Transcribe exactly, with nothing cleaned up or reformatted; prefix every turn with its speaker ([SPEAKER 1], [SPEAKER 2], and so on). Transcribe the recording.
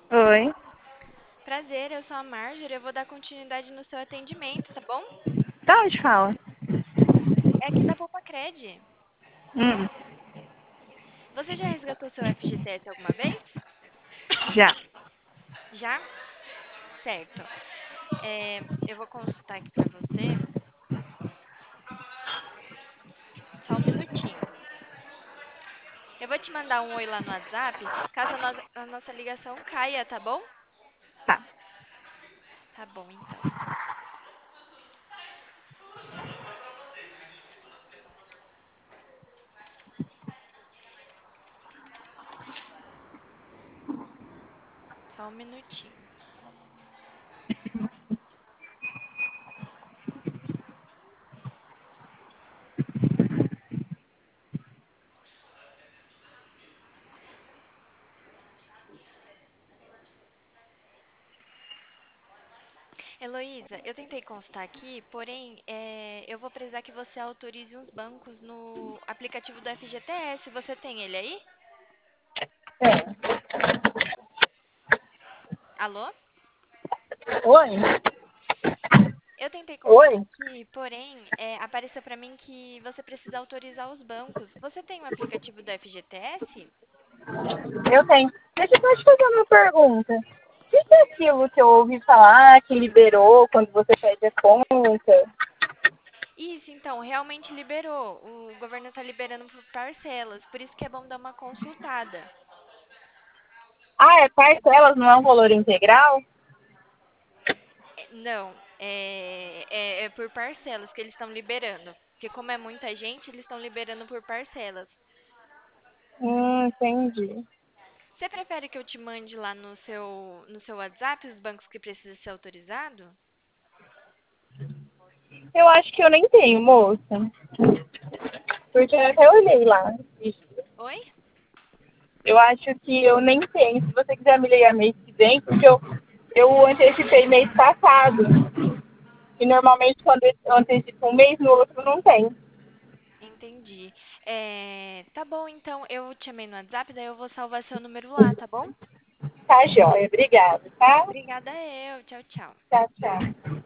[SPEAKER 1] Oi.
[SPEAKER 2] Prazer, eu sou a Marjorie, eu vou dar continuidade no seu atendimento, tá bom?
[SPEAKER 1] Da onde fala?
[SPEAKER 2] É aqui da Poupa Cred.
[SPEAKER 1] Hum,
[SPEAKER 2] Você já resgatou seu F G T S alguma vez?
[SPEAKER 1] já.
[SPEAKER 2] Já? Certo. É, eu vou consultar aqui pra você, só um minutinho. Eu vou te mandar um oi lá no WhatsApp, caso a, nossa a nossa ligação caia, tá bom?
[SPEAKER 1] Tá.
[SPEAKER 2] Tá bom, então. Só um minutinho. Heloísa, eu tentei constar aqui, porém, é, eu vou precisar que você autorize uns bancos no aplicativo do F G T S. Você tem ele aí?
[SPEAKER 1] É.
[SPEAKER 2] Alô?
[SPEAKER 1] Oi?
[SPEAKER 2] Eu tentei constar
[SPEAKER 1] Oi?
[SPEAKER 2] aqui, porém, é, apareceu para mim que você precisa autorizar os bancos. Você tem o aplicativo do F G T S?
[SPEAKER 1] Eu tenho. Deixa eu só te fazer uma pergunta. O que que é aquilo que eu ouvi falar que liberou quando você pede a conta?
[SPEAKER 2] Isso, então, realmente liberou. O governo está liberando por parcelas, por isso que é bom dar uma consultada.
[SPEAKER 1] Ah, é parcelas, não é um valor integral?
[SPEAKER 2] É, Não, é, é, é por parcelas que eles estão liberando. Porque como é muita gente, eles estão liberando por parcelas.
[SPEAKER 1] Hum, entendi.
[SPEAKER 2] Você prefere que eu te mande lá no seu, no seu WhatsApp os bancos que precisam ser autorizados?
[SPEAKER 1] Eu acho que eu nem tenho, moça. Porque eu até olhei lá.
[SPEAKER 2] Oi?
[SPEAKER 1] Eu acho que eu nem tenho. Se você quiser me ligar mês que vem, porque eu, eu antecipei mês passado. E normalmente quando eu antecipo um mês, no outro não tem.
[SPEAKER 2] Entendi. É, tá bom, então eu te chamei no WhatsApp, daí eu vou salvar seu número lá, tá bom?
[SPEAKER 1] Tá joia. Obrigada, tá?
[SPEAKER 2] Obrigada eu. Tchau, tchau.
[SPEAKER 1] Tchau, tchau.